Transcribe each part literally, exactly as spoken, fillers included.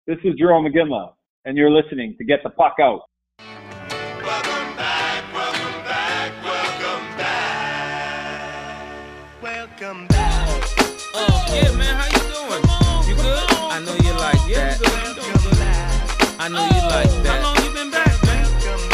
This is Jerome McGinley, and you're listening to Get the Puck Out. Welcome back, welcome back, welcome back. Welcome back. Oh, yeah, man, how you doing? You good? I know you like that. I know you like that. How long you been back, man?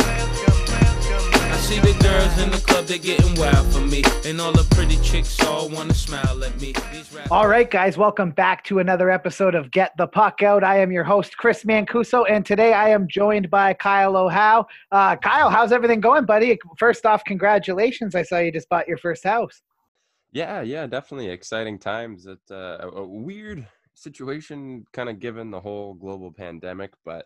I see the girls in the club, they getting wild for me. And all the pretty chicks all wanna smile at me. All right, guys, welcome back to another episode of Get the Puck Out. I am your host, Chris Mancuso, and today I am joined by Kyle O'Howe. Uh, Kyle, how's everything going, buddy? First off, congratulations. I saw you just bought your first house. Yeah, yeah, definitely exciting times. It, uh, a, a weird situation kind of given the whole global pandemic, but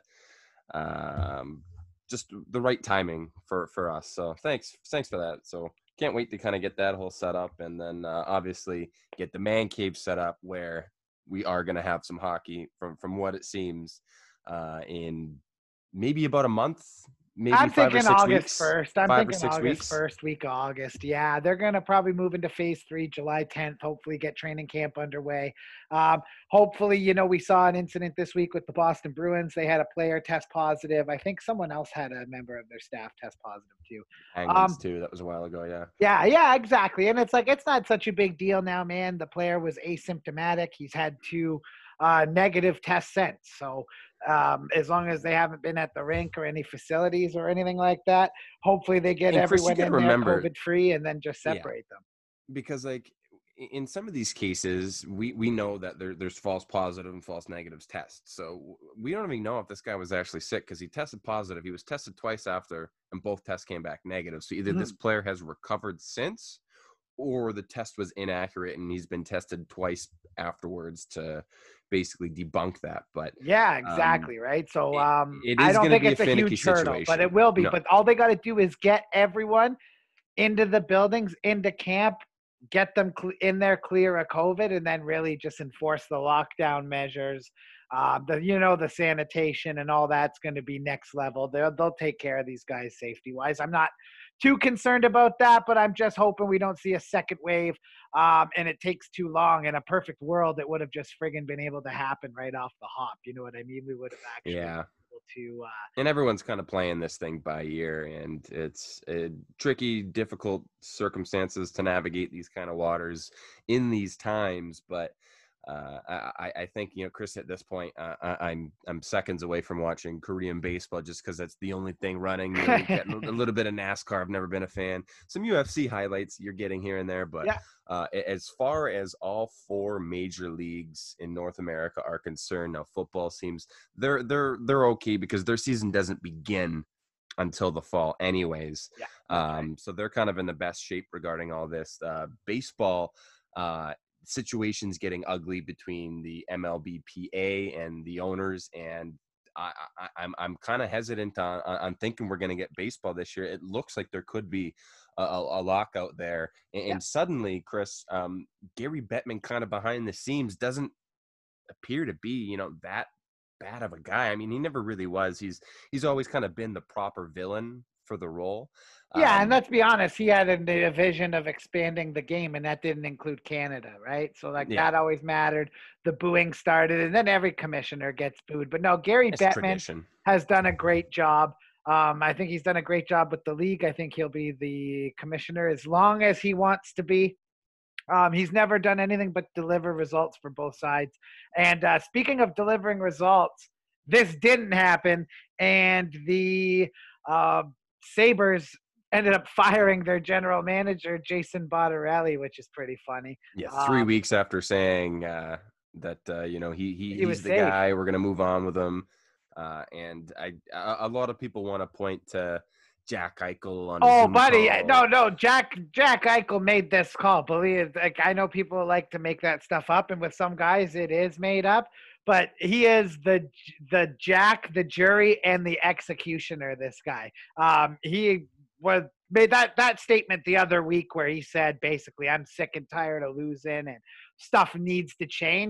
um, just the right timing for, for us. So thanks, thanks for that. So can't wait to kind of get that whole set up, and then uh, obviously get the man cave set up where we are going to have some hockey from, from what it seems uh, in maybe about a month. Maybe I'm five thinking or six August weeks, first. I'm five thinking or six August weeks. first week of August. Yeah, they're going to probably move into phase three, July tenth, hopefully get training camp underway. Um, hopefully, you know, we saw an incident this week with the Boston Bruins. They had a player test positive. I think someone else had a member of their staff test positive too. Penguins Um, too. That was a while ago. Yeah. Yeah, yeah, exactly. And it's like, it's not such a big deal now, man. The player was asymptomatic. He's had two uh, negative tests since. So um, as long as they haven't been at the rink or any facilities or anything like that, hopefully they get And Chris, you everyone gotta in there remember- COVID free and then just Yeah. separate them. Because like in some of these cases, we, we know that there, there's false positive and false negatives tests. So we don't even know if this guy was actually sick because he tested positive. He was tested twice after, and both tests came back negative. So either Mhm. this player has recovered since, or the test was inaccurate and he's been tested twice afterwards to basically debunk that. But Yeah, exactly. right. So um, it I is don't gonna think be a it's a finicky huge hurdle, but situation. it will be. No. But all they got to do is get everyone into the buildings, into camp, get them cl- in there clear of COVID, and then really just enforce the lockdown measures. Uh, the you know the sanitation and all that's going to be next level. They'll they'll take care of these guys safety wise. I'm not too concerned about that, but I'm just hoping we don't see a second wave um, and it takes too long. In a perfect world, it would have just friggin' been able to happen right off the hop. You know what I mean? We would have actually Yeah. been able to. Uh, And everyone's kind of playing this thing by ear, and it's uh, tricky, difficult circumstances to navigate these kind of waters in these times. But uh, I, I think, you know, Chris, at this point, uh, I, I'm I'm seconds away from watching Korean baseball just because that's the only thing running. You know, getting a little bit of NASCAR. I've never been a fan. Some U F C highlights you're getting here and there, but Yeah. uh, as far as all four major leagues in North America are concerned, now football seems they're they're they're okay because their season doesn't begin until the fall anyways. Yeah, Um, so they're kind of in the best shape regarding all this. Uh, baseball uh, situations getting ugly between the M L B P A and the owners, and I, I, I'm I'm kind of hesitant on, on on thinking we're going to get baseball this year. It looks like there could be a, a, a lockout there, and, Yeah. and suddenly, Chris, um, Gary Bettman kind of behind the scenes doesn't appear to be, you know, that bad of a guy. I mean, he never really was. He's he's always kind of been the proper villain for the role. Yeah, Um, and let's be honest, he had a, a vision of expanding the game, and that didn't include Canada, right? So, like, Yeah. that always mattered. The booing started, and then every commissioner gets booed. But no, Gary it's Bettman tradition. has done a great job. Um, I think he's done a great job with the league. I think he'll be the commissioner as long as he wants to be. Um, he's never done anything but deliver results for both sides. And uh, speaking of delivering results, this didn't happen, and the uh, Sabres ended up firing their general manager, Jason Bottarelli, which is pretty funny. Yeah, three Um, weeks after saying uh, that, uh, you know, he, he, He was he's the safe. guy, we're going to move on with him. Uh, and I, a, a lot of people want to point to Jack Eichel on a Oh, Zoom buddy, call. no, no, Jack Jack Eichel made this call. Believe, like, I know people like to make that stuff up, and with some guys it is made up. But he is the the Jack, the jury, and the executioner. This guy, um, he was made that that statement the other week where he said basically, "I'm sick and tired of losing, and stuff needs to change."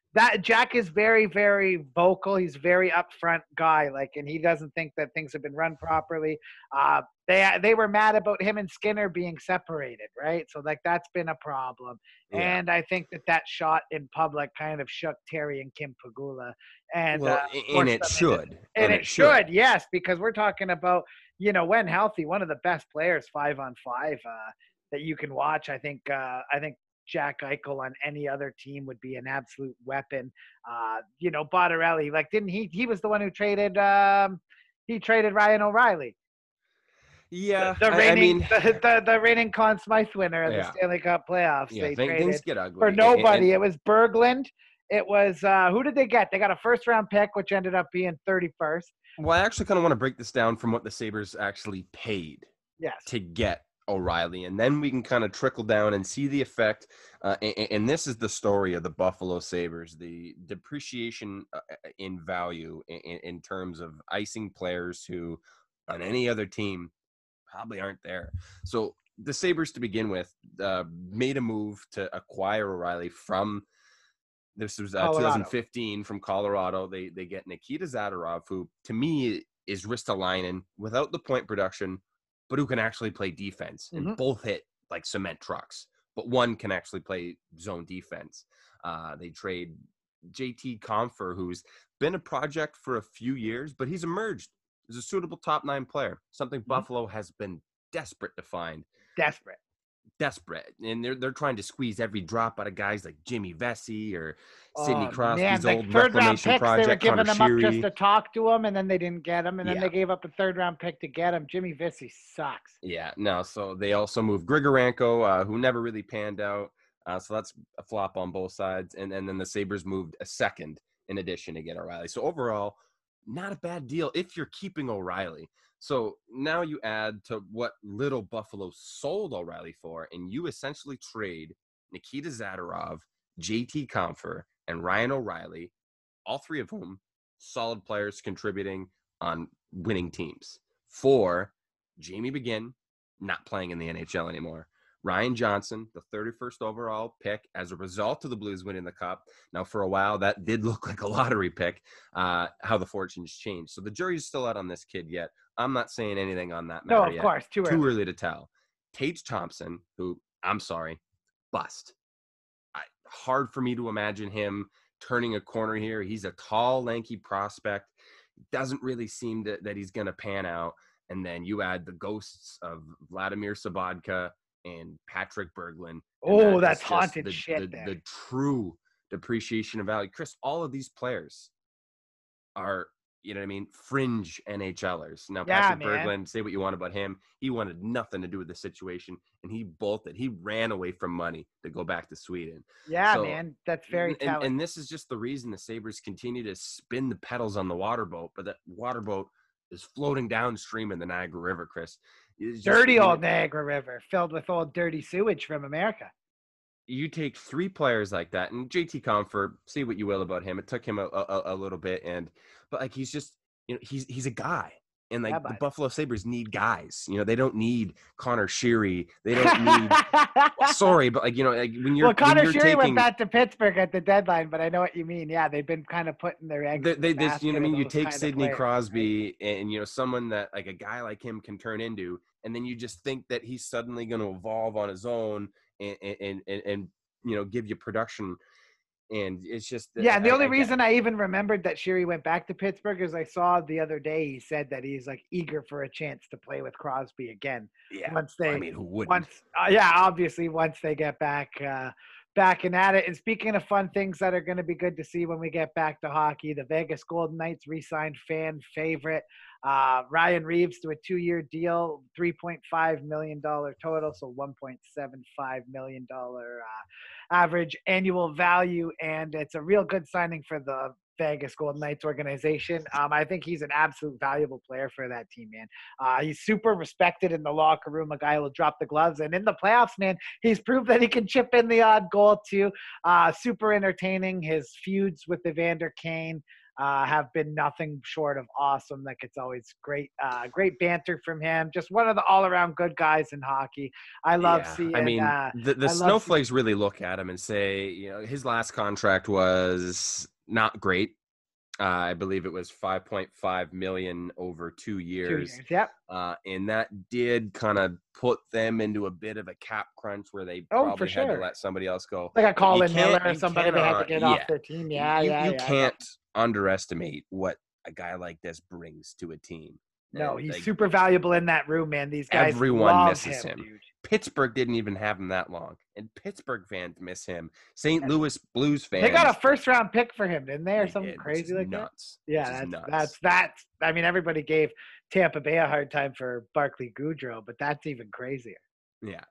that Jack is very, very vocal. He's a very upfront guy, like, and he doesn't think that things have been run properly. Uh, they they were mad about him and Skinner being separated, right? So like that's been a problem. Yeah. And I think that that shot in public kind of shook Terry and Kim Pagula. And Well, uh, and forced it them should. into- and, it should, yes, because we're talking about, you know, when healthy, one of the best players five on five uh, that you can watch. I think uh, I think. Jack Eichel on any other team would be an absolute weapon. Uh, you know, Bottarelli, like, didn't he? He was the one who traded. Um, he traded Ryan O'Reilly, Yeah, the I- reigning, I mean, the, the, the reigning Conn Smythe winner of Yeah. the Stanley Cup playoffs. yeah, they thing- traded things get ugly for And- and- nobody. It was Berglund. It was uh, who did they get? They got a first round pick, which ended up being thirty-first. Well, I actually kind of want to break this down from what the Sabres actually paid Yes. to get O'Reilly, and then we can kind of trickle down and see the effect. Uh, and, and this is the story of the Buffalo Sabres, the depreciation uh, in value in, in terms of icing players who on any other team probably aren't there. So the Sabres, to begin with, uh, made a move to acquire O'Reilly from this was uh, Colorado. twenty fifteen from Colorado. They they get Nikita Zadorov, who to me is Ristolainen without the point production, but who can actually play defense and Mhm. both hit like cement trucks. But one can actually play zone defense. Uh, they trade J T Compher, who's been a project for a few years, but he's emerged as a suitable top nine player, something Buffalo has been desperate to find. Desperate. Desperate. And they're they're trying to squeeze every drop out of guys like Jimmy Vesey or Sidney Oh, Crosby's man, like old third round reclamation picks, project, they were giving Connor them up just Sheary. to talk to him, and then they didn't get him, and then Yeah. they gave up a third round pick to get him. Jimmy Vesey sucks. Yeah, no. So they also moved Grigorenko, uh, who never really panned out. Uh, so that's a flop on both sides. And, and then the Sabres moved a second in addition to get O'Reilly. So overall, not a bad deal if you're keeping O'Reilly. So now you add to what little Buffalo sold O'Reilly for, and you essentially trade Nikita Zadorov, J T Compher, and Ryan O'Reilly, all three of whom solid players contributing on winning teams, for Jamie Begin, not playing in the N H L anymore. Ryan Johnson, the thirty-first overall pick as a result of the Blues winning the Cup. Now, for a while, that did look like a lottery pick, uh, how the fortunes changed. So the jury's still out on this kid yet. I'm not saying anything on that matter No, of yet. course, too Too early. early to tell. Tage Thompson, who, I'm sorry, bust. I, hard for me to imagine him turning a corner here. He's a tall, lanky prospect. Doesn't really seem to, that he's going to pan out. And then you add the ghosts of Vladimir Sabatka and Patrick Berglund. and Oh, that that's is just haunted the, shit the, there. the true depreciation of value. Chris, all of these players are, you know what I mean, fringe NHLers. Now, Yeah, Patrick man. Berglund, say what you want about him, he wanted nothing to do with the situation, and he bolted. He ran away from money to go back to Sweden. Yeah, So, man, that's very and, telling. and this is just the reason the Sabres continue to spin the pedals on the water boat, but that water boat is floating downstream in the Niagara River, Chris. It's just, Dirty you know, old Niagara River filled with old dirty sewage from America. You take three players like that, and J T Compher, say what you will about him. It took him a, a, a little bit, and but like he's just, you know, he's he's a guy, and like Yeah, the bud. Buffalo Sabres need guys. You know, they don't need Connor Sheary. They don't need. Sorry, but like you know, like when you're well, Connor when you're Sheary taking, went back to Pittsburgh at the deadline, but I know what you mean. Yeah, they've been kind of putting their eggs. They, in they, the this, you know what I basket mean? of You those take kind of Sidney players, Crosby and, you know, someone that like a guy like him can turn into, and then you just think that he's suddenly going to evolve on his own and, and, and, and, you know, give you production. And it's just. Yeah, and the I- only I get reason it. I even remembered that Sheary went back to Pittsburgh is I saw the other day he said that he's like eager for a chance to play with Crosby again. Yeah. Once they, I mean, who wouldn't? once, uh, yeah, obviously once they get back, uh, back and at it. And speaking of fun things that are going to be good to see when we get back to hockey, the Vegas Golden Knights re-signed fan favorite uh, Ryan Reeves to a two-year deal, three point five million dollars total, so one point seven five million dollars uh, average annual value, and it's a real good signing for the Vegas Golden Knights organization. Um, I think he's an absolute valuable player for that team, man. Uh, he's super respected in the locker room, a guy who will drop the gloves, and in the playoffs, man, he's proved that he can chip in the odd goal too. Uh, super entertaining. His feuds with Evander Kane uh, have been nothing short of awesome. Like it's always great, uh, great banter from him. Just one of the all-around good guys in hockey. I love Yeah, seeing. I mean, uh, the, the I love seeing, snowflakes really look at him and say, you know, his last contract was not great. Uh, I believe it was five point five million over two two years. years. Yep. Uh, and that did kind of put them into a bit of a cap crunch where they Oh, for probably had to sure. let somebody else go. Like a But you Colin Miller can't- or you somebody they had to cannot- get yeah. off their team. Yeah, you, yeah, you yeah. can't underestimate what a guy like this brings to a team. No, And, he's like, super valuable in that room, man. These guys everyone love misses him, him. dude. Pittsburgh didn't even have him that long, and Pittsburgh fans miss him. Saint Louis Blues fans. They got a first round pick for him, didn't they, or they something did, which crazy is like nuts. that? Yeah, which is that's, nuts. that's that's. I mean, everybody gave Tampa Bay a hard time for Barkley Goudreau, but that's even crazier. Yeah,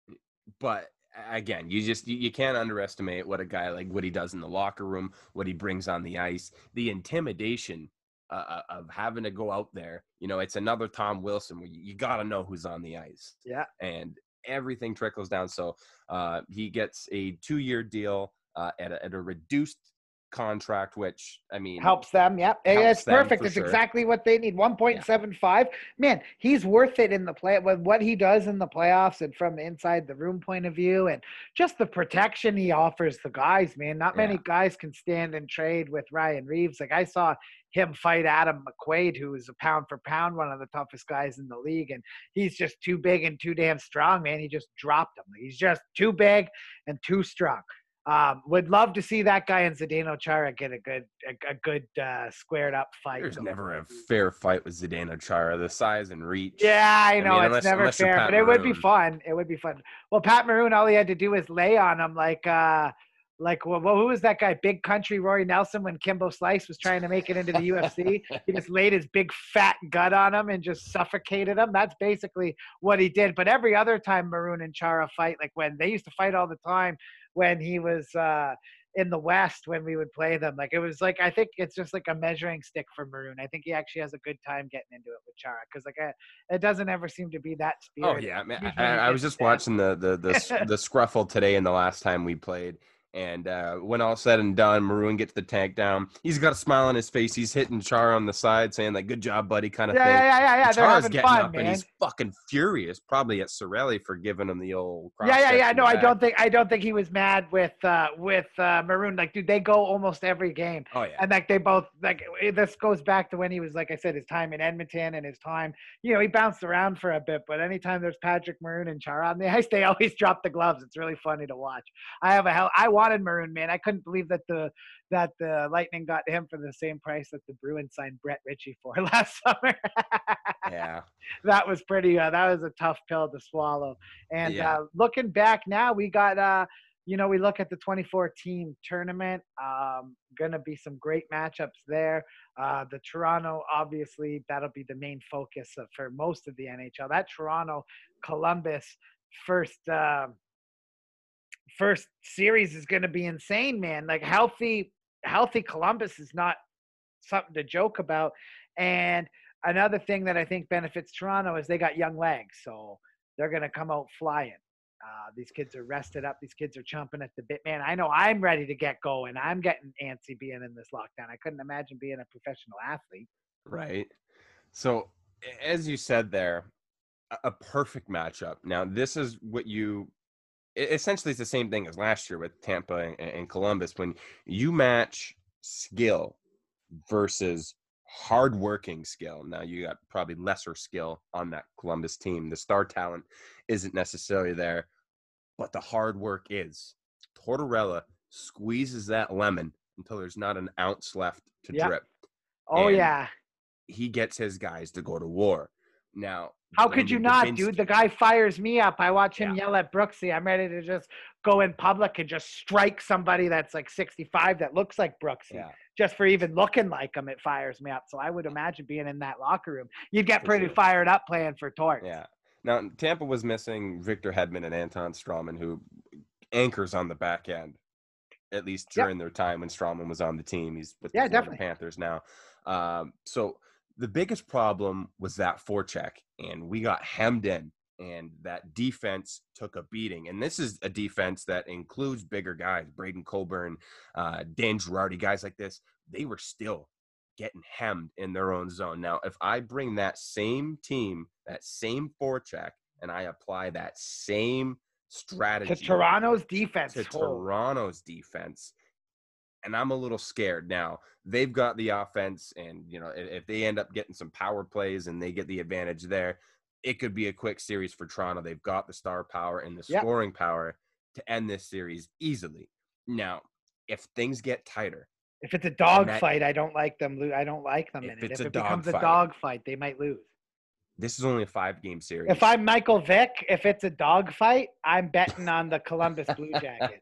but again, you just you, you can't underestimate what a guy like what he does in the locker room, what he brings on the ice, the intimidation uh, of having to go out there. You know, it's another Tom Wilson where you, you got to know who's on the ice. Yeah, and everything trickles down. So uh, he gets a two-year deal uh, at, a, at a reduced contract, which I mean helps them. Yep, helps it's them perfect. for It's sure. exactly what they need. One point seven five. Man, he's worth it in the play. With what he does in the playoffs and from the inside the room point of view, and just the protection he offers the guys. Man, not many Yeah. guys can stand and trade with Ryan Reeves. Like I saw him fight Adam McQuaid, who is a pound for pound one of the toughest guys in the league, and he's just too big and too damn strong. Man, he just dropped him. He's just too big and too strong. Um, would love to see that guy and Zdeno Chara get a good, a, a good uh, squared up fight. There's going. never a fair fight with Zdeno Chara. The size and reach. Yeah, I know mean, it's unless- never unless you're fair, Pat but it would be Maroon. fun. It would be fun. Well, Pat Maroon, all he had to do was lay on him, like, uh, like, well, who was that guy? Big Country Rory Nelson when Kimbo Slice was trying to make it into the U F C. He just laid his big fat gut on him and just suffocated him. That's basically what he did. But every other time Maroon and Chara fight, like when they used to fight all the time when he was uh, in the West when we would play them, like it was like I think it's just like a measuring stick for Maroon. I think he actually has a good time getting into it with Chara because like I, it doesn't ever seem to be that Oh spirit. yeah, man. Usually I, he I was gets just down. watching the the the, s- the scruffle today and the last time we played. And uh, when all said and done, Maroon gets the tank down. He's got a smile on his face. He's hitting Chara on the side, saying like, "Good job, buddy," kind of Yeah, thing. yeah, yeah, yeah, yeah. And They're Chara's having getting fun, up man. and he's fucking furious, probably at Sorelli for giving him the old. Yeah, yeah, cross-check yeah. in No, the I back. don't think I don't think he was mad with uh with uh Maroon. Like, dude, they go almost every game. Oh yeah. And like they both like eh, this goes back to when he was like I said, his time in Edmonton and his time, you know, he bounced around for a bit, but anytime there's Patrick Maroon and Chara on the ice, they always drop the gloves. It's really funny to watch. I have a hell I wanted Maroon, man. I couldn't believe that the that the Lightning got him for the same price that the Bruins signed Brett Ritchie for last summer. Yeah. That was pretty uh, that was a tough pill to swallow. And Yeah. uh, looking back now, we got uh you know, we look at the twenty-four team tournament. Um, gonna be some great matchups there. Uh, the Toronto, obviously, that'll be the main focus of, for most of the N H L. That Toronto Columbus first uh, first series is gonna be insane, man. Like healthy, healthy Columbus is not something to joke about. And another thing that I think benefits Toronto is they got young legs, so they're gonna come out flying. Uh, these kids are rested up. These kids are chomping at the bit. Man, I know I'm ready to get going. I'm getting antsy being in this lockdown. I couldn't imagine being a professional athlete. Right. So as you said there, a- a perfect matchup. Now this is what you e- essentially it's the same thing as last year with Tampa and, and Columbus when you match skill versus hardworking skill. Now you got probably lesser skill on that Columbus team. The star talent isn't necessarily there, but the hard work is. Tortorella squeezes that lemon until there's not an ounce left to Yep. drip. Oh And yeah. he gets his guys to go to war. Now, How could you Brandon not, Dubinsky- dude? The guy fires me up. I watch him Yeah. yell at Brooksy. I'm ready to just go in public and just strike somebody that's like sixty-five that looks like Brooksy. Yeah. Just for even looking like him, it fires me up. So I would imagine being in that locker room, you'd get For pretty sure. fired up playing for Torts. Yeah. Now, Tampa was missing Victor Hedman and Anton Strawman, who anchors on the back end, at least Yep. during their time when Strawman was on the team. He's with the Yeah, Florida definitely. Panthers now. Um, so the biggest problem was that forecheck, and we got hemmed in, and that defense took a beating. And this is a defense that includes bigger guys, Braden Colburn, uh, Dan Girardi, guys like this. They were still getting hemmed in their own zone. Now, if I bring that same team, that same forecheck, and I apply that same strategy To Toronto's defense. to oh. Toronto's defense, and I'm a little scared now. They've got the offense, and you know, if, if they end up getting some power plays and they get the advantage there, it could be a quick series for Toronto. They've got the star power and the Yep. scoring power to end this series easily. Now, if things get tighter, If it's a dog that- fight, I don't like them. lo- I don't like them If in it. it's If a it becomes a dogfight. dog fight, they might lose. this is only a five-game series. If I'm Michael Vick, if it's a dog fight, I'm betting on the Columbus Blue Jackets.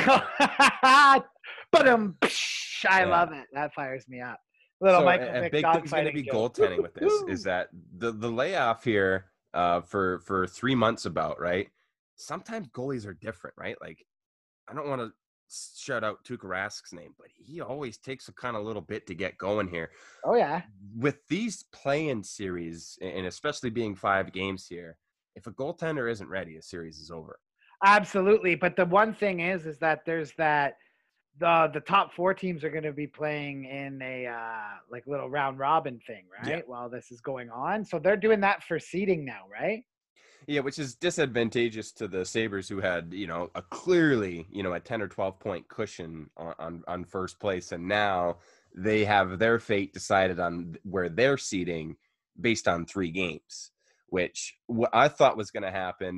But um, I Yeah. love it. That fires me up. Little So, Michael a, a Vick big dog thing's going to fighting be joke. goaltending with this Woo! is that the the layoff here uh, for for three months about right. Sometimes goalies are different, right? Like I don't want to shout out Tuukka Rask's name, but he always takes a kind of little bit to get going here. Oh yeah. With these play-in series, and especially being five games here, if a goaltender isn't ready, a series is over. Absolutely. But the one thing is, is that there's that the the top four teams are going to be playing in a uh, like little round robin thing, right? Yeah. While this is going on, so they're doing that for seeding now, right? Yeah, which is disadvantageous to the Sabres, who had, you know, a clearly, you know, a ten or twelve point cushion on, on, on first place. And now they have their fate decided on where they're seeding based on three games, which what I thought was going to happen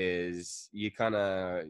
is you kind of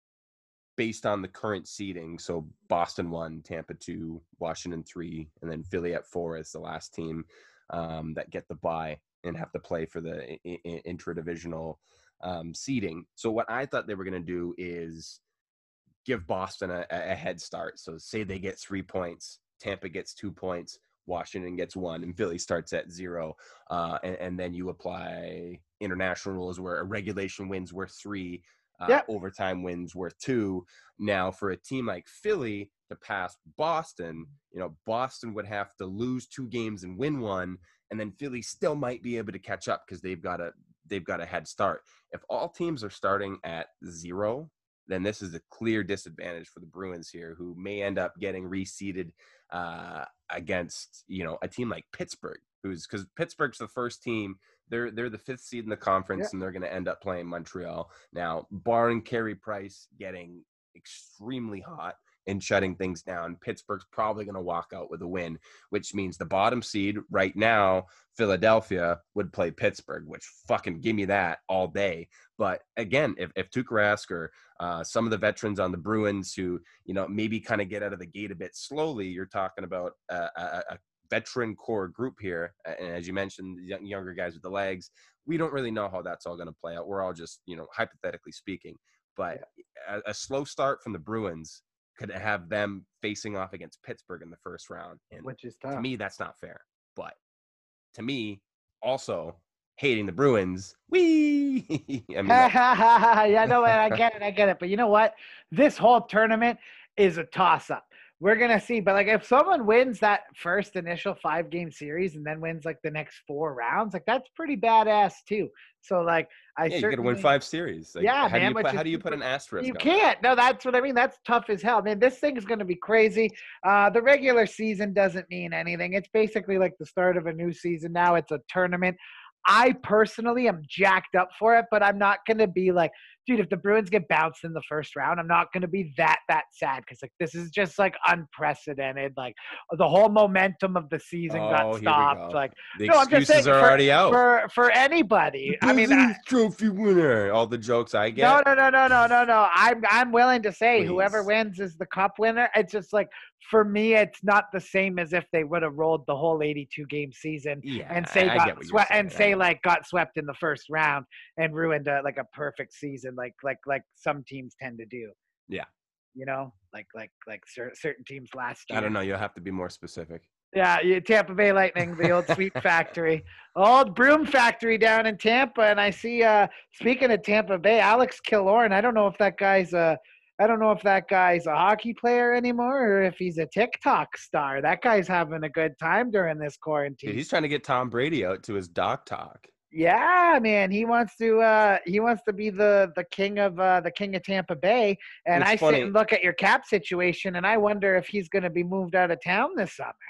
based on the current seeding. So Boston one, Tampa two, Washington three, and then Philly at four is the last team um, that get the bye and have to play for the I- I- intra-divisional um, seeding. So what I thought they were going to do is give Boston a, a head start. So say they get three points, Tampa gets two points, Washington gets one, and Philly starts at zero. Uh, and, and then you apply international rules where a regulation wins worth three, uh, Yep. overtime wins worth two. Now, for a team like Philly to pass Boston, you know, Boston would have to lose two games and win one, and then Philly still might be able to catch up because they've got a they've got a head start. If all teams are starting at zero, then this is a clear disadvantage for the Bruins here, who may end up getting reseeded uh, against, you know, a team like Pittsburgh, who's because Pittsburgh's the first team. They're they're the fifth seed in the conference, Yeah. and they're going to end up playing Montreal. Now, barring Carey Price getting extremely hot and shutting things down, Pittsburgh's probably going to walk out with a win, which means the bottom seed right now, Philadelphia, would play Pittsburgh, which fucking give me that all day. But again, if, if Tuukka Rask or uh, some of the veterans on the Bruins who, you know, maybe kind of get out of the gate a bit slowly, you're talking about a, a, a veteran core group here. And as you mentioned, the young- younger guys with the legs, we don't really know how that's all going to play out. We're all just, you know, hypothetically speaking. But a, a slow start from the Bruins could have them facing off against Pittsburgh in the first round. And Which is to tough. me, that's not fair. But to me, also hating the Bruins, wee. I mean, that- yeah, no, I get it, I get it. But you know what? This whole tournament is a toss-up. We're gonna see, but like if someone wins that first initial five-game series and then wins like the next four rounds, like that's pretty badass too. So like, I yeah, you got to certainly win five series. Like, Yeah, how do man, you which put, is how do you put super- an asterisk? You on can't. No, that's what I mean. That's tough as hell. Man, this thing is going to be crazy. Uh, the regular season doesn't mean anything. It's basically like the start of a new season now. It's a tournament. I personally am jacked up for it, but I'm not going to be like, dude, if the Bruins get bounced in the first round, I'm not going to be that, that sad because like this is just like unprecedented. Like the whole momentum of the season Oh, here got we stopped. go. Like, The no, I'm just excuses saying are for- already out. for, for anybody. I mean, I, President's trophy winner. All the jokes I get. no, no, no, no, no, no, no. I'm I'm willing to say whoever Please. wins is the cup winner. It's just like for me, it's not the same as if they would have rolled the whole eighty-two game season Yeah, and say I, I got get what you're swept saying. and I say know. like got swept in the first round and ruined a, like a perfect season, like like like some teams tend to do. Yeah. You know, like like like cer- certain teams last year. I don't know. You'll have to be more specific. Yeah, you, Tampa Bay Lightning, the old sweep factory, old broom factory down in Tampa. And I see, uh, speaking of Tampa Bay, Alex Killorn. I don't know if that guy's a, I don't know if that guy's a hockey player anymore or if he's a TikTok star. That guy's having a good time during this quarantine. Dude, he's trying to get Tom Brady out to his doc talk. Yeah, man, he wants to. Uh, he wants to be the the king of uh, the king of Tampa Bay. And It's I funny. sit and look at your cap situation, and I wonder if he's going to be moved out of town this summer.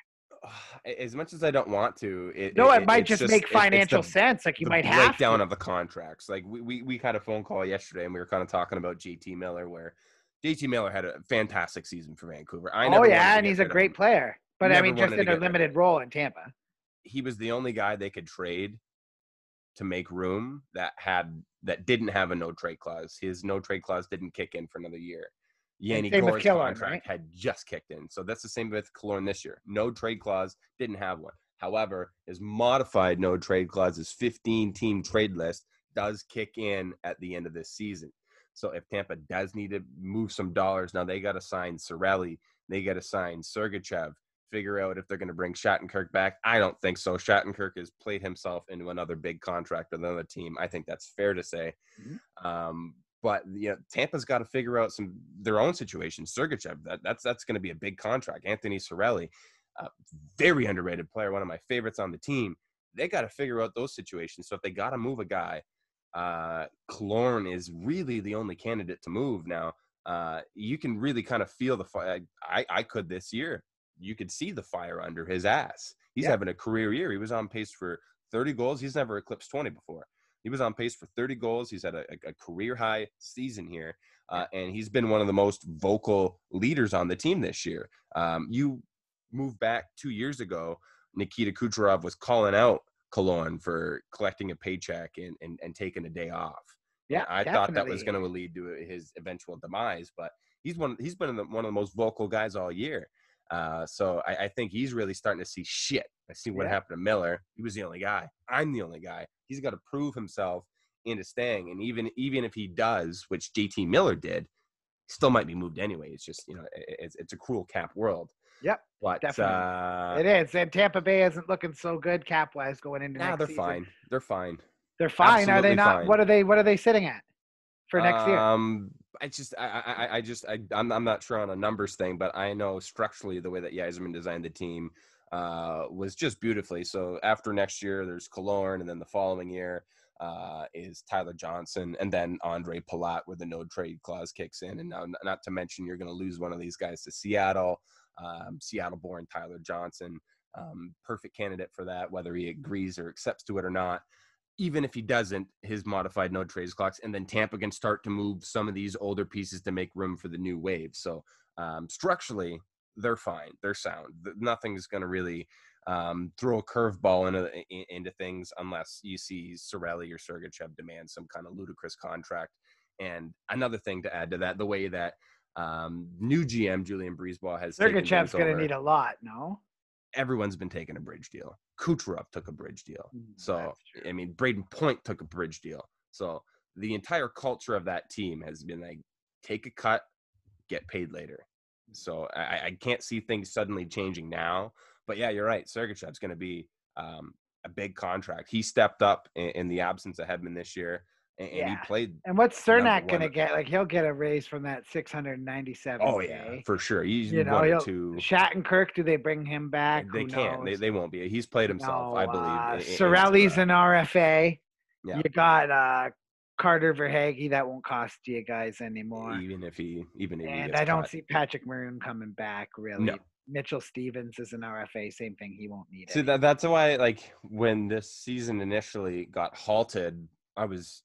as much as I don't want to, it, No, it, it might it's just, just make it- it's financial the, sense. Like you the might have breakdown to. of the contracts. Like we, we we had a phone call yesterday, and we were kind of talking about J T Miller, where J T Miller had a fantastic season for Vancouver. I Oh never wanted yeah, to and get he's a rid of great him. player. But I Never mean, just wanted to in a get rid of limited him. role in Tampa. He was the only guy they could trade to make room that had that didn't have a no trade clause. His no trade clause didn't kick in for another year. Yanni same with Gourde's Killorn, contract right? had just kicked in. So that's the same with Killorn this year. No trade clause, didn't have one. However, his modified no trade clause, his fifteen team trade list, does kick in at the end of this season. So if Tampa does need to move some dollars, now they got to sign Cirelli, they got to sign Sergachev, figure out if they're going to bring Shattenkirk back. I don't think so. Shattenkirk has played himself into another big contract with another team. I think that's fair to say. Mm-hmm. Um, but you know, Tampa's got to figure out some their own situation. Sergachev, that, that's that's going to be a big contract. Anthony Cirelli, uh, very underrated player, one of my favorites on the team. They got to figure out those situations. So if they got to move a guy, uh, Killorn is really the only candidate to move now. Uh, you can really kind of feel the fire. I, I could this year. You could see the fire under his ass. He's Yeah. having a career year. He was on pace for thirty goals. He's never eclipsed twenty before. He was on pace for thirty goals. He's had a, a career high season here. Uh, and he's been one of the most vocal leaders on the team this year. Um, you move back two years ago, Nikita Kucherov was calling out Killorn for collecting a paycheck and, and, and taking a day off. Yeah, I thought that was definitely. going to lead to his eventual demise, but he's one. He's been the, one of the most vocal guys all year. Uh, so I, I think he's really starting to see shit. I see what Yeah. happened to Miller. He was the only guy. I'm the only guy. He's got to prove himself into staying. And even even if he does, which J T Miller did, still might be moved anyway. It's just, you know, it, it's it's a cruel cap world. Yep, But definitely. uh, It is. And Tampa Bay isn't looking so good cap wise going into nah, next they're season. fine. They're fine. They're fine. Are they Absolutely not? fine. What are they? What are they sitting at for next year? Um, I just, I, I, I just, I, I'm, I'm not sure on a numbers thing, but I know structurally the way that Yzerman designed the team uh, was just beautifully. So after next year, there's Killorn, and then the following year uh, is Tyler Johnson, and then Andre Palat, where the no trade clause kicks in. And now, not to mention, you're going to lose one of these guys to Seattle, um, Seattle-born Tyler Johnson, um, perfect candidate for that, whether he agrees or accepts to it or not. Even if he doesn't, his modified no trades clocks, and then Tampa can start to move some of these older pieces to make room for the new wave. So um, structurally, they're fine. They're sound. Nothing's going to really um, throw a curveball into into things unless you see Cirelli or Sergachev demand some kind of ludicrous contract. And another thing to add to that, the way that um, new G M Julian Brisebois has taken Sergachev's things going to over, need a lot. No. everyone's been taking a bridge deal. Kucherov took a bridge deal. Mm, So, that's true. I mean, Braden Point took a bridge deal. So the entire culture of that team has been like, take a cut, get paid later. So I, I can't see things suddenly changing now. But yeah, you're right. Sergachev's going to be um, a big contract. He stepped up in, in the absence of Hedman this year, and, and he Yeah. played. And what's number Cernak going to one. get? Like he'll get a raise from that six hundred ninety-seven. Oh yeah, for sure. He's You know, one or he'll- two. Shattenkirk, do they bring him back? They Who can't. They, knows? they won't be. He's played himself, No, I believe. uh, in- in- Cirelli's into, uh, an R F A. Yeah. You got uh, Carter Verhaeghe. That won't cost you guys anymore. even if he, even if he And gets I don't cut. see Patrick Maroon coming back, really. No. Mitchell Stevens is an R F A. Same thing. He won't need See, it. that, that's why, like, when this season initially got halted, I was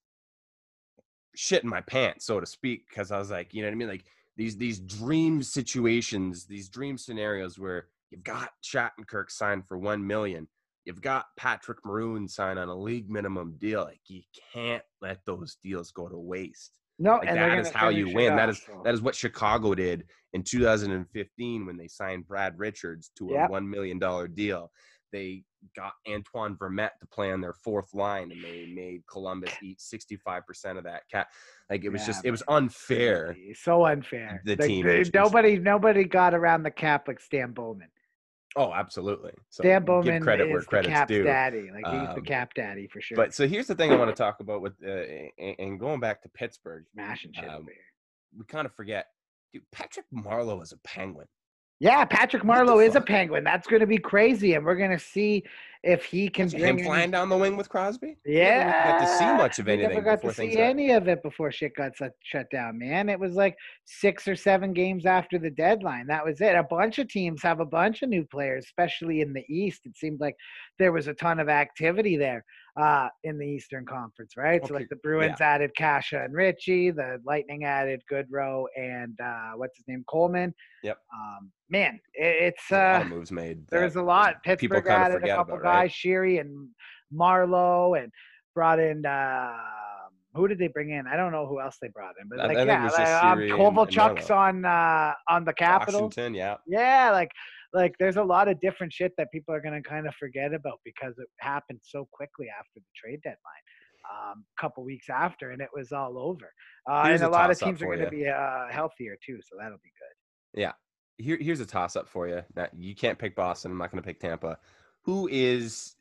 shitting my pants, so to speak, because I was like, you know what I mean? Like, these these dream situations, these dream scenarios where you've got Shattenkirk signed for one million dollars, you've got Patrick Maroon signed on a league minimum deal. Like, you can't let those deals go to waste. No, Like, and they're that is gonna how you finish it win. That off, is so. that is what Chicago did in two thousand fifteen when they signed Brad Richards to a Yep. one million dollars deal. They got Antoine Vermette to play on their fourth line, and they made Columbus eat sixty-five percent of that cap. Like, it was Yeah, just, it was man. unfair. So unfair. The Like, team the- is just- nobody, nobody got around the cap like Stan Bowman. Oh, absolutely. So Stan give Bowman credit is where the credit's cap due. daddy. Like he's the Um, cap daddy for sure. But so here's the thing I want to talk about with, uh, and and going back to Pittsburgh, smashing shit um, over here. we kind of forget, dude, Patrick Marleau is a Penguin. Yeah, Patrick What the Marleau is a fuck? Penguin. That's going to be crazy, and we're going to see if he can Imagine bring him any- flying down the wing with Crosby. We never yeah, really got to see much of we anything never got before to things see got- any of it before shit got shut, shut down, man. It was like six or seven games after the deadline. That was it. A bunch of teams have a bunch of new players, especially in the East. It seemed like there was a ton of activity there uh, in the Eastern Conference, right? So Okay, like the Bruins added Kasha and Richie, the Lightning added Goodrow and uh, what's his name, Coleman. Yep. Um, man, it, it's There's a lot uh, of moves made. there that was a lot. people Pittsburgh kind of added a forget couple about, right? guys, Sheary and Marlowe, and brought in uh, who did they bring in? I don't know who else they brought in, but I- I like think it yeah, was like, just um, Sheary and- and Kovalchuk's Marlowe. on uh, on the Capitals. Washington, yeah. Yeah, like like there's a lot of different shit that people are gonna kind of forget about because it happened so quickly after the trade deadline. Um, a couple weeks after, and it was all over. Uh, Here's and a a lot of toss-up teams are for going to you. be uh, healthier too, so that'll be good. Yeah. Here, here's a toss up for you. Now, you can't pick Boston. I'm not going to pick Tampa. Who is,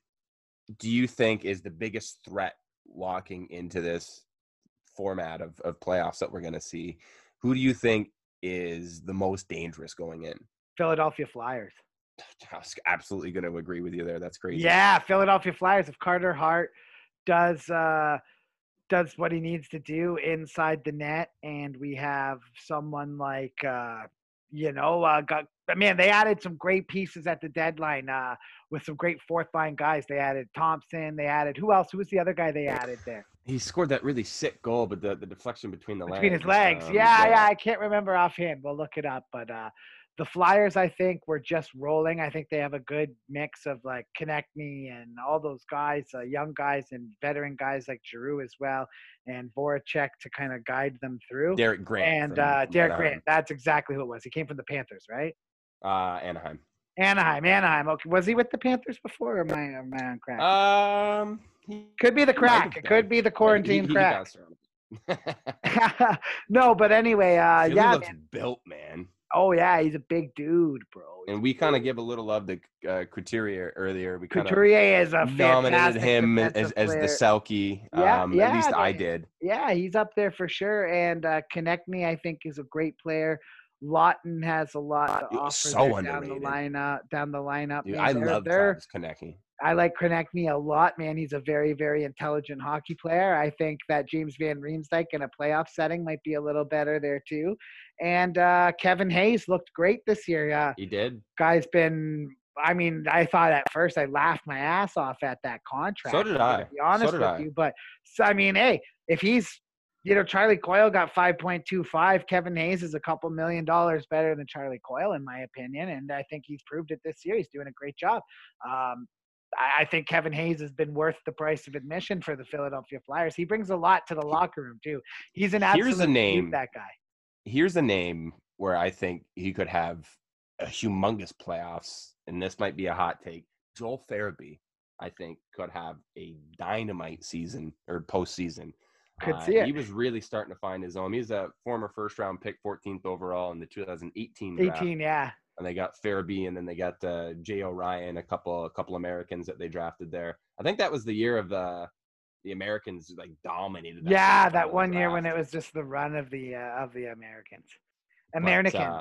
do you think, is the biggest threat walking into this format of, of playoffs that we're going to see? Who do you think is the most dangerous going in? Philadelphia Flyers. I was absolutely going to agree with you there. That's crazy. Yeah, Philadelphia Flyers. If Carter Hart does uh, does what he needs to do inside the net, and we have someone like uh, you know, uh, got, man, they added some great pieces at the deadline uh, with some great fourth line guys. They added Thompson. They added who else? Who was the other guy they added there? He scored that really sick goal, but the, the deflection between the legs. Between his legs. um, yeah, yeah, I can't remember offhand. We'll look it up. But uh, the Flyers, I think, were just rolling. I think they have a good mix of like Connect Me and all those guys, uh, young guys and veteran guys like Giroux as well, and Voracek to kind of guide them through. Derek Grant. and from- uh, from Derek Anaheim. Grant, that's exactly who it was. He came from the Panthers, right? Uh, Anaheim. Anaheim, Anaheim. Okay, was he with the Panthers before, or am I, am I on crack? Um, he, could be the he might have crack. It been. could be the quarantine He- he- he crack. bounced around. No, but anyway, uh, Philly yeah. looks Man. built, man. Oh yeah, he's a big dude, bro. He's And we kind of give a little love to uh, Couturier earlier. We kind of Couturier is a nominated fantastic him as, defensive as the player. Selkie. Yeah, um, yeah, at least I they- did. Yeah, he's up there for sure. And uh, Connect Me, I think, is a great player. Lawton has a lot to Dude, offer so there down the underrated. lineup. Down the lineup, Dude, man. I They're- love they're- Travis Konecny. I like Connect Me a lot, man. He's a very, very intelligent hockey player. I think that James Van Riemsdyk in a playoff setting might be a little better there too. And uh, Kevin Hayes looked great this year. Uh, He did. guy's been. I mean, I thought at first I laughed my ass off at that contract. So did I'm I. gonna Be honest So did with I. you, but so, I mean, hey, if he's, you know, Charlie Coyle got five point two five. Kevin Hayes is a couple million dollars better than Charlie Coyle, in my opinion, and I think he's proved it this year. He's doing a great job. Um, I I think Kevin Hayes has been worth the price of admission for the Philadelphia Flyers. He brings a lot to the locker room too. He's an Here's absolute a dude, name. that guy. Here's a name where I think he could have a humongous playoffs, and this might be a hot take. Joel Farabee, I think, could have a dynamite season or postseason. Could Uh, see it. He was really starting to find his own. He's a former first round pick, fourteenth overall in the two thousand eighteen draft. eighteen, yeah. And they got Farabee, and then they got uh, Jay O'Ryan, a couple, a couple Americans that they drafted there. I think that was the year of the the Americans like dominated. That Yeah, first that round one year when draft. it was just the run of the uh, of the Americans, uh, Americans,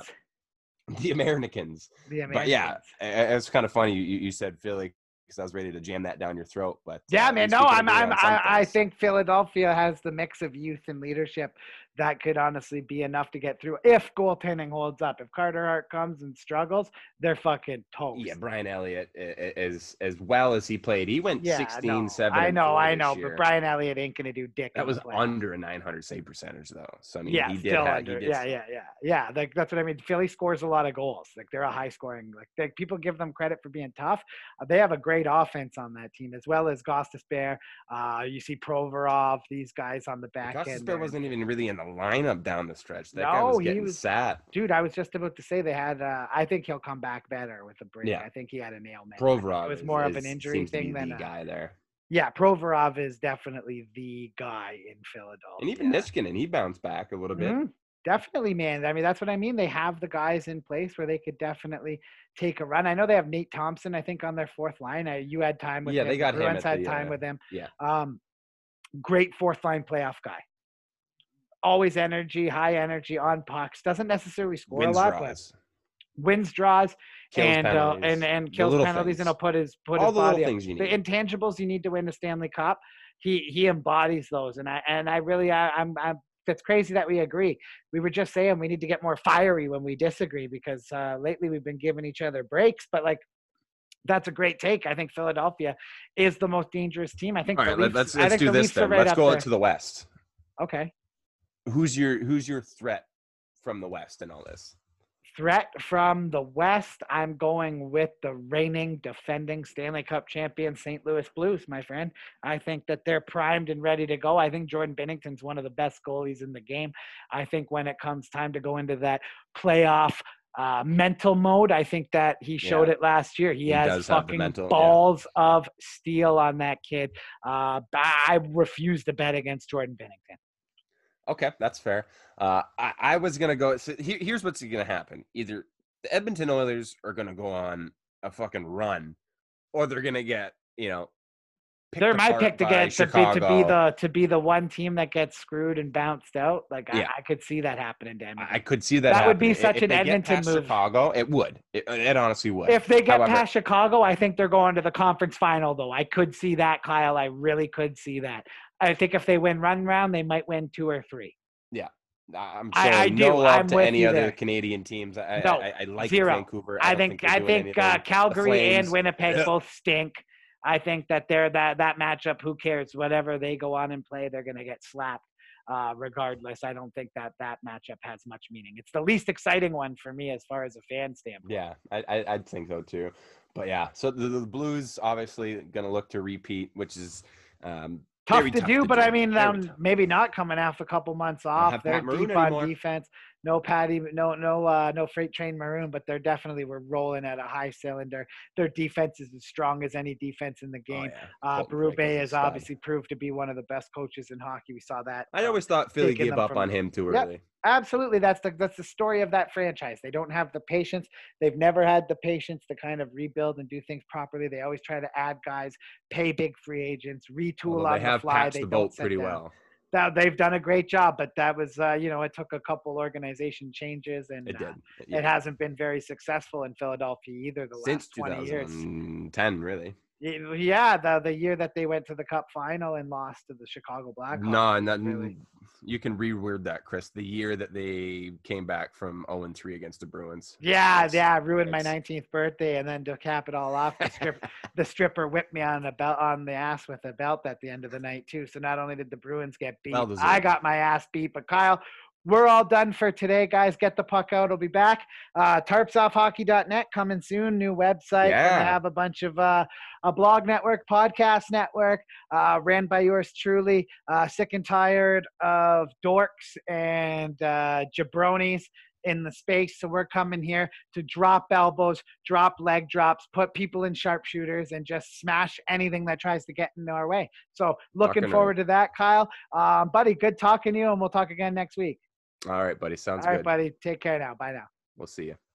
the Americans. the Americans. But yeah, i- it's kind of funny you, you you said Philly because I was ready to jam that down your throat. But Yeah, uh, at man. least No, we can I'm. agree I'm. on some I, I things. think Philadelphia has the mix of youth and leadership that could honestly be enough to get through if goaltending holds up. If Carter Hart comes and struggles, they're fucking toast. Yeah, Brian Elliott, i- i- as as well as he played, he went Yeah, sixteen, no, seven. I and know, four I this know, year. but Brian Elliott ain't gonna do dick. That in was the playoffs. under a nine hundred save percentage though. So I mean, Yeah, he did still have, under. he did Yeah, yeah, yeah, yeah. Like that's what I mean. Philly scores a lot of goals. Like they're a high scoring. Like they, people give them credit for being tough. Uh, they have a great offense on that team as well as Gostisbehere. Uh, you see Provorov, these guys on the back Justice end. Bear there. wasn't even really in the lineup down the stretch. That guy No, was he getting was- sat. Dude, I was just about to say they had. Uh, I think he'll come back better with a break. Yeah. I think he had an ailment. Provorov It was is- more of is- an injury seems to be thing than the a, guy there. yeah. Provorov is definitely the guy in Philadelphia. And even Niskanen, he bounced back a little bit. Mhm. Definitely, man. I mean, that's what I mean. They have the guys in place where they could definitely take a run. I know they have Nate Thompson, I think, on their fourth line. I, you had time with Yeah, him. they The got him Bruins at had the, time uh, with him. yeah. Um, great fourth line playoff guy. Always energy, high energy on pucks. Doesn't necessarily score Wins a lot, but draws. wins, draws, Kills and uh, penalties, and and the kills little penalties, and things. he'll put his put All his the little body up. things you The need. intangibles you need to win the Stanley Cup. He he embodies those, and I and I really I, I'm I'm. It's crazy that we agree. We were just saying we need to get more fiery when we disagree because uh, lately we've been giving each other breaks. But like, that's a great take. I think Philadelphia is the most dangerous team. I think All the right, Leafs. let, let's I let's think do the this Leafs are then. right Let's up go there. to the West. Okay. Who's your who's your threat from the West in all this? Threat from the West, I'm going with the reigning, defending Stanley Cup champion Saint Louis Blues, my friend. I think that they're primed and ready to go. I think Jordan Binnington's one of the best goalies in the game. I think when it comes time to go into that playoff uh, mental mode, I think that he showed Yeah. it last year. He, He has does have the fucking mental- yeah. balls of steel on that kid. Uh, I refuse to bet against Jordan Binnington. Okay, that's fair. Uh, I, I was gonna go. So here, here's what's gonna happen: either the Edmonton Oilers are gonna go on a fucking run, or they're gonna get you know. picked They're my apart pick to by get to be, to be Chicago. the to be the one team that gets screwed and bounced out. Like Yeah. I, I could see that happening to Edmonton. I could see that. That would be happening. such If an they get Edmonton past move. Chicago, it would. It, it honestly would. If they get However, past Chicago, I think they're going to the conference final, though. I could see that, Kyle. I really could see that. I think if they win run round, they might win two or three. I'm I- showing I no do. love I'm to with any you other there. Canadian teams. I, No, I, I like zero. Vancouver. I, don't think they're I doing think uh, anything. The Calgary and Flames, Winnipeg ugh. both stink. I think that they're that that matchup. Who cares? Whatever they go on and play, they're going to get slapped. Uh, regardless, I don't think that that matchup has much meaning. It's the least exciting one for me as far as a fan standpoint. Yeah, I, I I'd think so too. But yeah, so the, the Blues obviously going to look to repeat, which is um, Tough very to do, but I mean, Very um, tough. maybe not coming off a couple months off. have They're Pat Maroon deep on anymore. defense. No Patty, no no uh, no freight train Maroon, but they're definitely were rolling at a high cylinder. Their defense is as strong as any defense in the Oh, game. yeah. Uh, Colton Berube Frankel's a has stud. obviously proved to be one of the best coaches in hockey. We saw that. I um, always thought Philly taking gave them up from- on him too Yep. early. Absolutely, that's the that's the story of that franchise. They don't have the patience. They've never had the patience to kind of rebuild and do things properly. They always try to add guys, pay big free agents, retool Although on they the have fly. patched They the don't boat sit pretty down. well. That they've done a great job, but that was uh, you know it took a couple organization changes and It uh, did. it Yeah. hasn't been very successful in Philadelphia either the Since last twenty years. twenty ten, really. Y- Yeah, the the year that they went to the Cup final and lost to the Chicago Blackhawks. No, was and that, really- you can reword that, Chris. The year that they came back from oh and three against the Bruins. Yeah, Yes. yeah, ruined my Yes. nineteenth birthday, and then to cap it all off, the strip, the stripper whipped me on the belt on the ass with a belt at the end of the night too. So not only did the Bruins get beat, Well I deserved. got my ass beat. But Kyle, we're all done for today, guys. Get the puck out. I'll be back. Uh, tarps off hockey dot net coming soon. New website. Yeah. Gonna have a bunch of uh, a blog network, podcast network, uh, ran by yours truly. Uh, sick and tired of dorks and uh, jabronis in the space. So we're coming here to drop elbows, drop leg drops, put people in sharpshooters, and just smash anything that tries to get in our way. So looking Fucking forward to that, Kyle. Um, buddy, good talking to you, and we'll talk again next week. All right, buddy. Sounds All right, good. buddy. Take care now. Bye now. We'll see you.